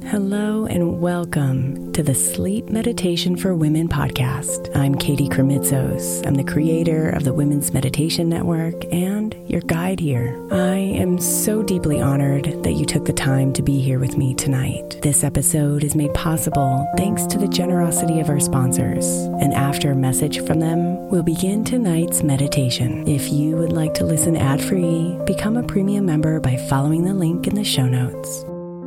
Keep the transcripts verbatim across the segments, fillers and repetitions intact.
Hello and welcome to the Sleep Meditation for Women podcast. I'm Katie Kremitzos. I'm the creator of the Women's Meditation Network and your guide here. I am so deeply honored that you took the time to be here with me tonight. This episode is made possible thanks to the generosity of our sponsors. And after a message from them, we'll begin tonight's meditation. If you would like to listen ad-free, become a premium member by following the link in the show notes.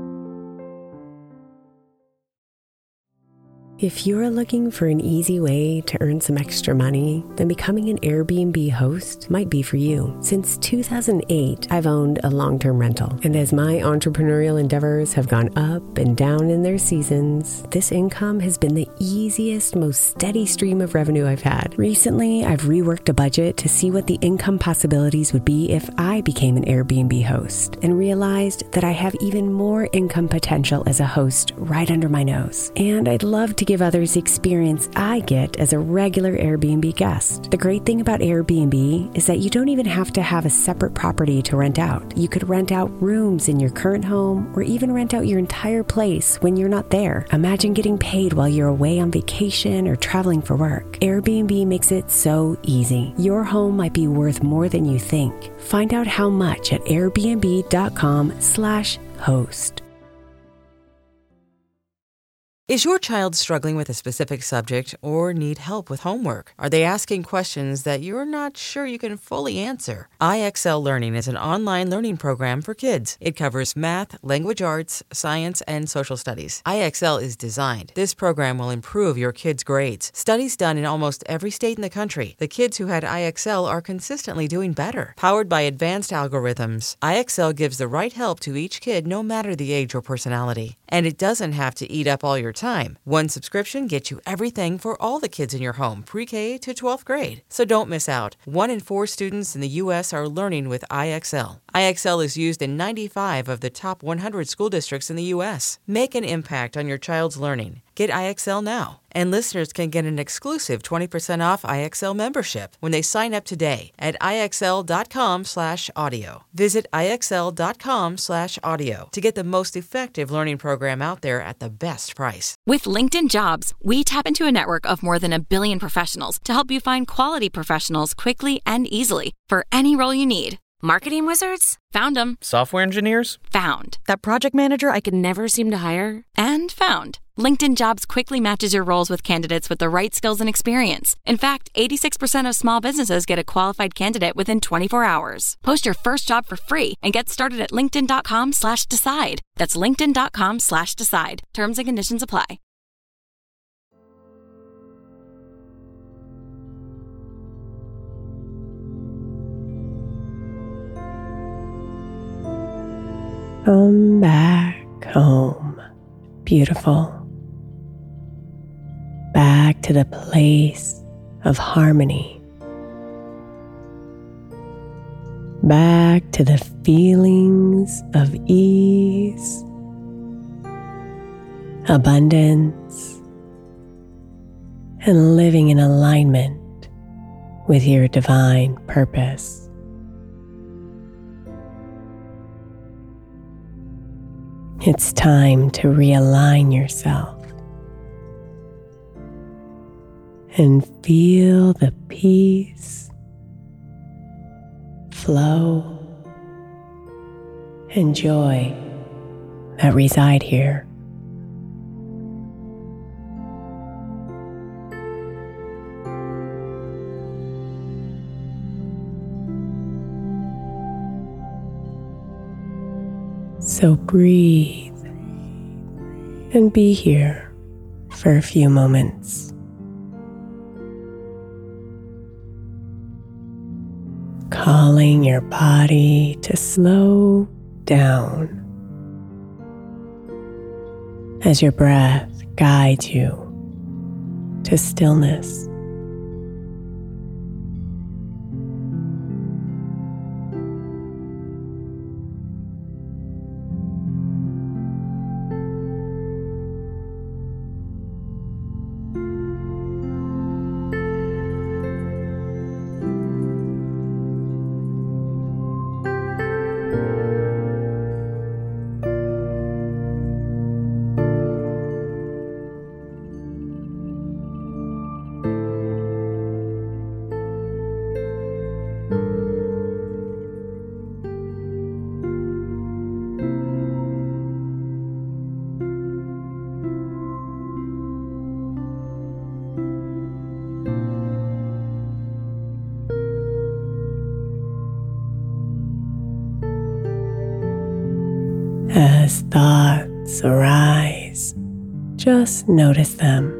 If you're looking for an easy way to earn some extra money, then becoming an Airbnb host might be for you. Since two thousand eight, I've owned a long-term rental. And as my entrepreneurial endeavors have gone up and down in their seasons, this income has been the easiest, most steady stream of revenue I've had. Recently, I've reworked a budget to see what the income possibilities would be if I became an Airbnb host, and realized that I have even more income potential as a host right under my nose. And I'd love to give others the experience I get as a regular Airbnb guest. The great thing about Airbnb is that you don't even have to have a separate property to rent out. You could rent out rooms in your current home or even rent out your entire place when you're not there. Imagine getting paid while you're away on vacation or traveling for work. Airbnb makes it so easy. Your home might be worth more than you think. Find out how much at airbnb.com slash host. Is your child struggling with a specific subject or need help with homework? Are they asking questions that you're not sure you can fully answer? I X L Learning is an online learning program for kids. It covers math, language arts, science, and social studies. I X L is designed. This program will improve your kids' grades. Studies done in almost every state in the country. The kids who had I X L are consistently doing better. Powered by advanced algorithms, I X L gives the right help to each kid no matter the age or personality. And it doesn't have to eat up all your time. One subscription gets you everything for all the kids in your home, pre-K to twelfth grade. So don't miss out. One in four students in the U S are learning with I X L. I X L is used in ninety-five of the top one hundred school districts in the U S. Make an impact on your child's learning. Get I X L now. And listeners can get an exclusive twenty percent off I X L membership when they sign up today at IXL.com slash audio. Visit IXL.com slash audio to get the most effective learning program out there at the best price. With LinkedIn Jobs, we tap into a network of more than a billion professionals to help you find quality professionals quickly and easily for any role you need. Marketing wizards? Found them. Software engineers? Found. That project manager I could never seem to hire? And found. LinkedIn Jobs quickly matches your roles with candidates with the right skills and experience. In fact, eighty-six percent of small businesses get a qualified candidate within twenty-four hours. Post your first job for free and get started at linkedin.com slash decide. That's linkedin.com slash decide. Terms and conditions apply. Come back home, beautiful. Back to the place of harmony. Back to the feelings of ease, abundance, and living in alignment with your divine purpose. It's time to realign yourself and feel the peace, flow, and joy that reside here. So breathe and be here for a few moments. Calling your body to slow down as your breath guides you to stillness. As thoughts arise, just notice them.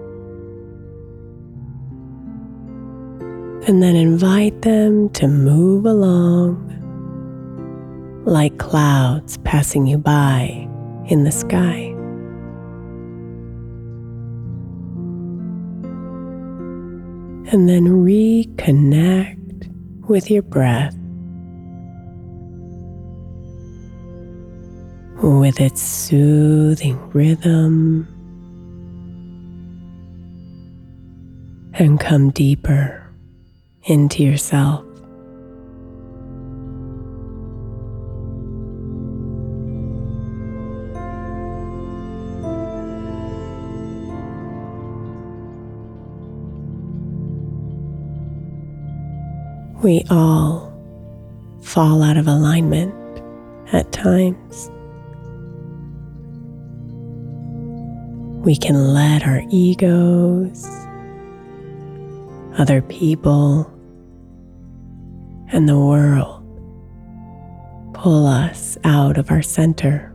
And then invite them to move along like clouds passing you by in the sky. And then reconnect with your breath, with its soothing rhythm, and come deeper into yourself. We all fall out of alignment at times. We can let our egos, other people, and the world pull us out of our center.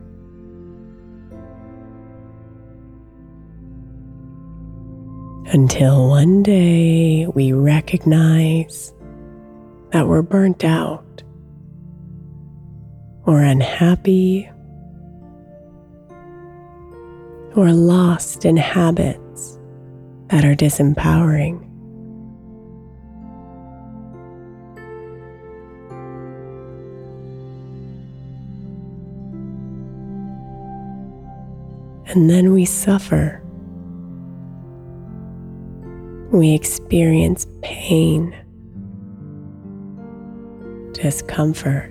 Until one day we recognize that we're burnt out or unhappy or lost in habits that are disempowering. And then we suffer. We experience pain, discomfort,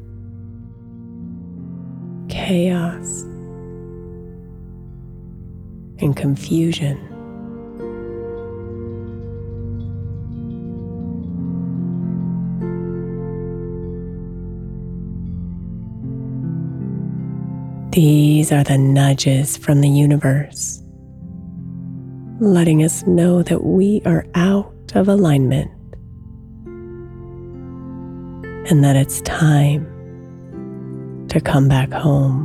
chaos, and confusion. These are the nudges from the universe, letting us know that we are out of alignment and that it's time to come back home.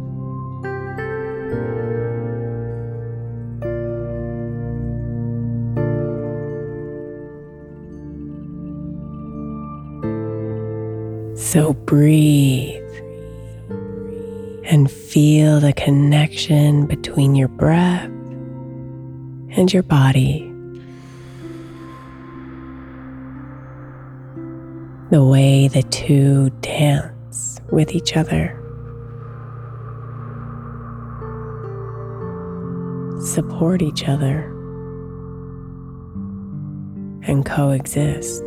So breathe and feel the connection between your breath and your body. The way the two dance with each other. Support each other and coexist.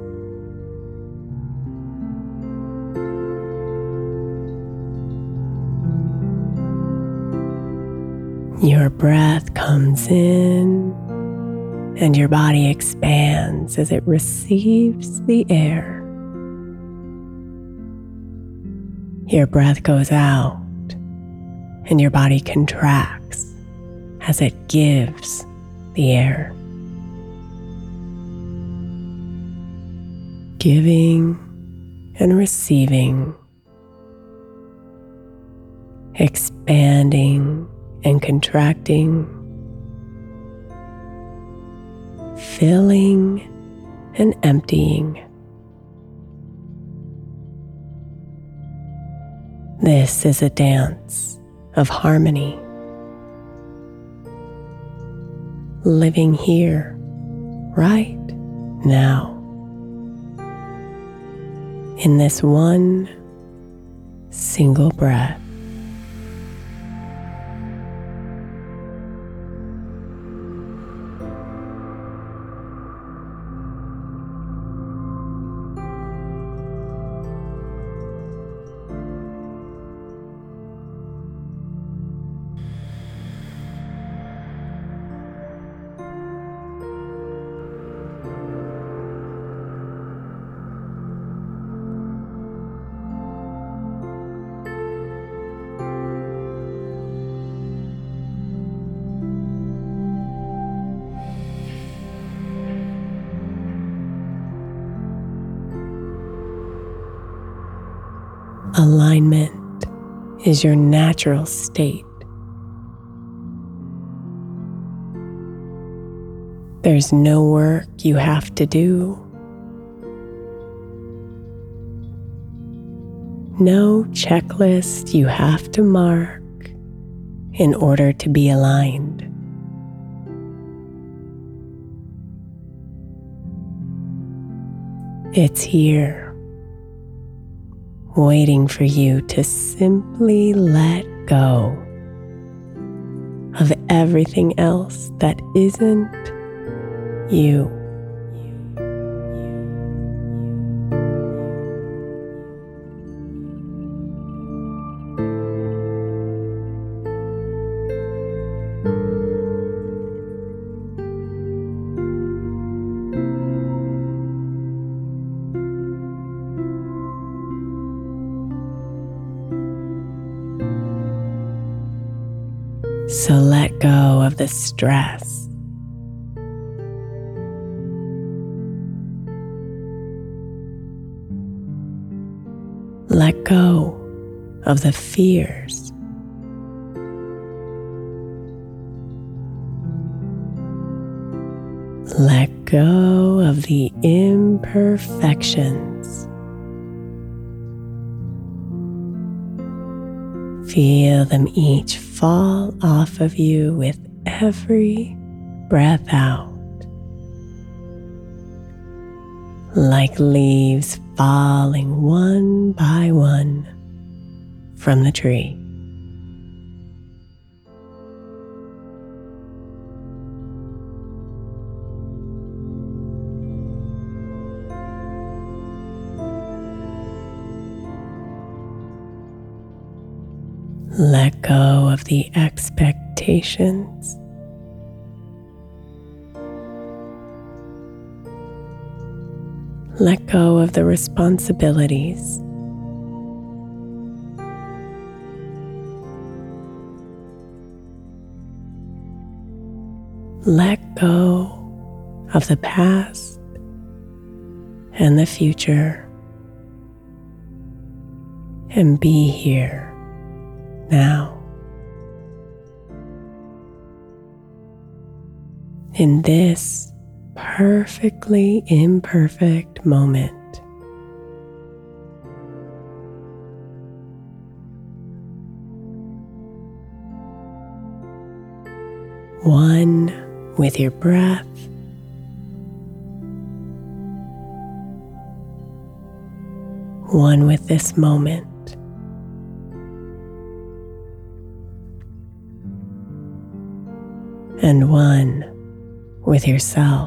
Your breath comes in and your body expands as it receives the air. Your breath goes out and your body contracts as it gives the air. Giving and receiving, expanding and contracting, filling and emptying. This is a dance of harmony, living here, right now, in this one single breath. Alignment is your natural state. There's no work you have to do. No checklist you have to mark in order to be aligned. It's here, waiting for you to simply let go of everything else that isn't you. So let go of the stress. Let go of the fears. Let go of the imperfections. Feel them each fall off of you with every breath out, like leaves falling one by one from the tree. Let go of the expectations. Let go of the responsibilities. Let go of the past and the future, and be here now. In this perfectly imperfect moment. One with your breath. One with this moment. And one with yourself.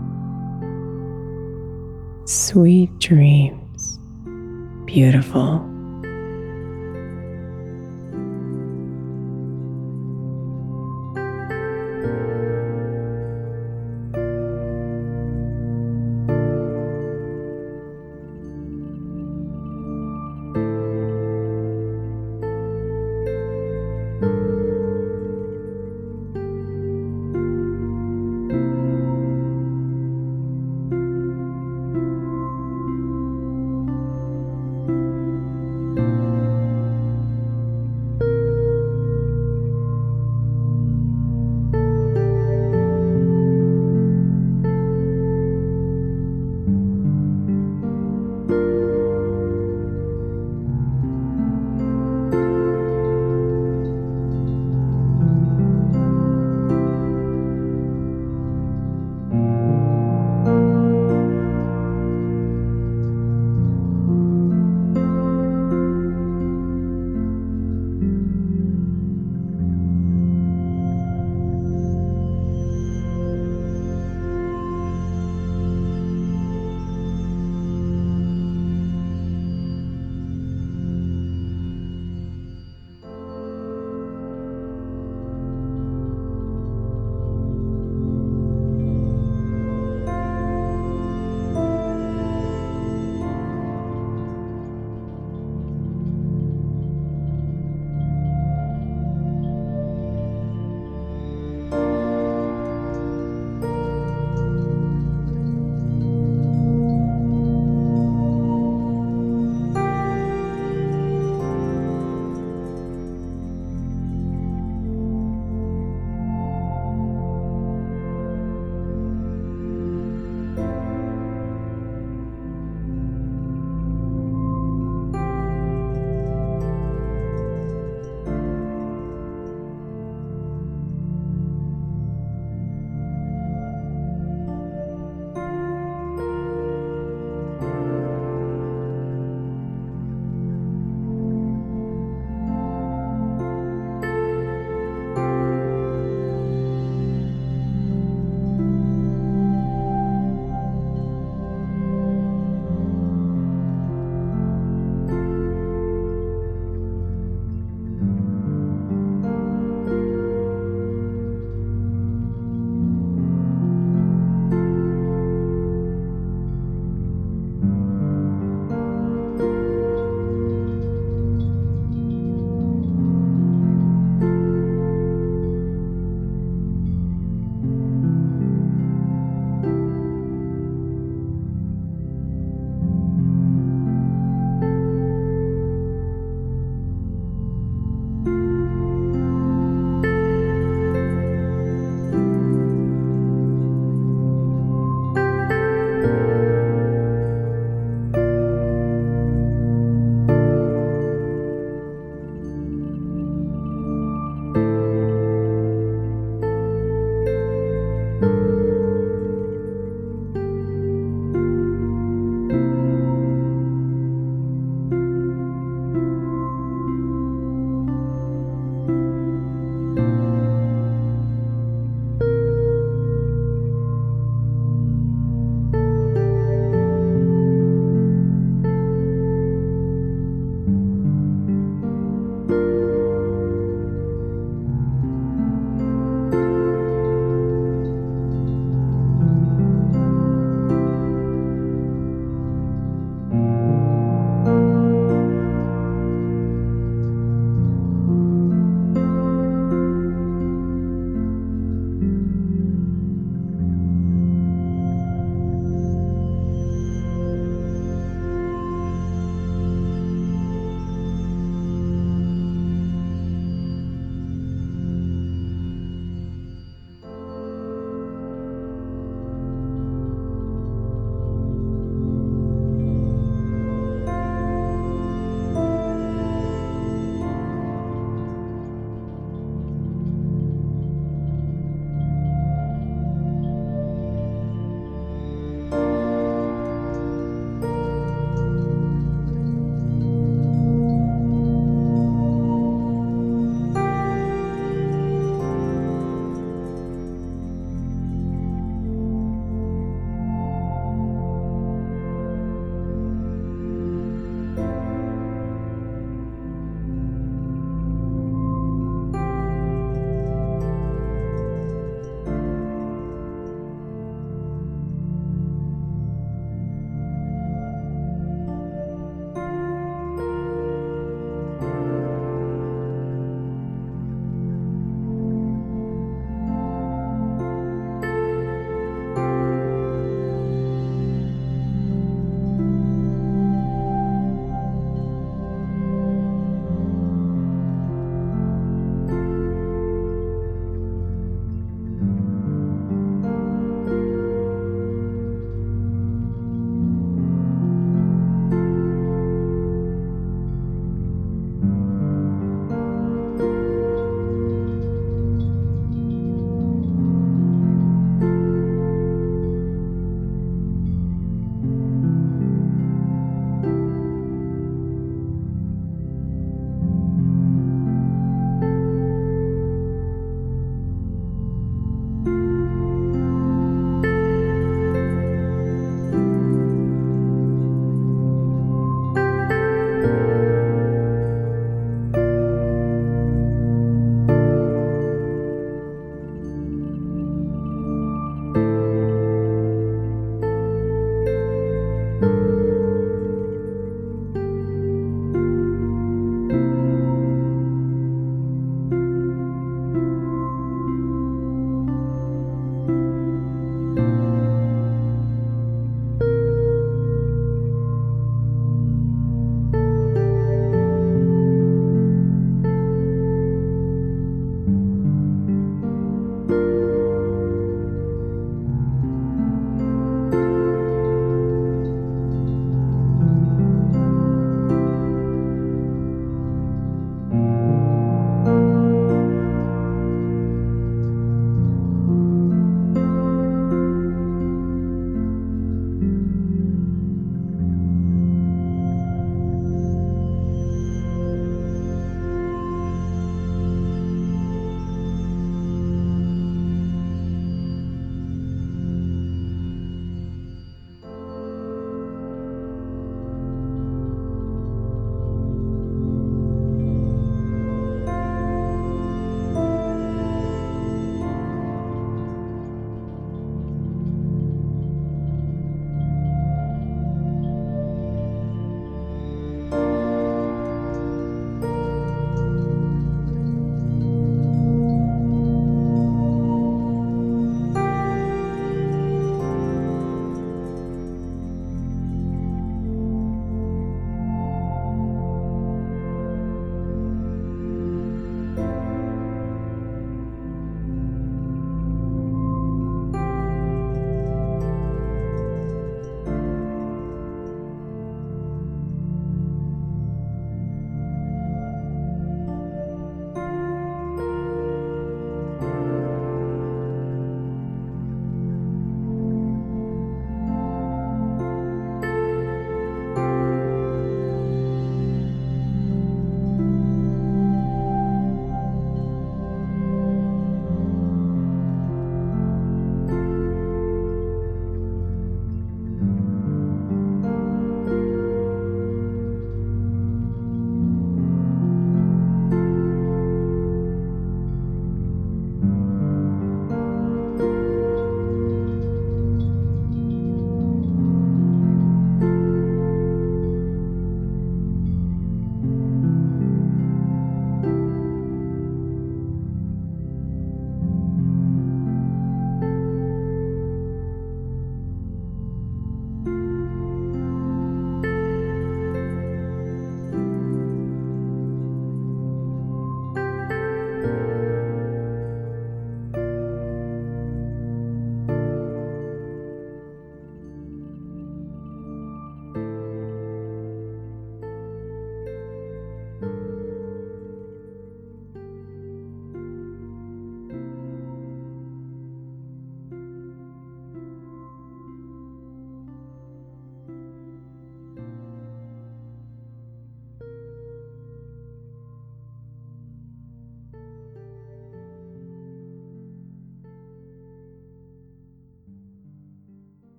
Sweet dreams, beautiful.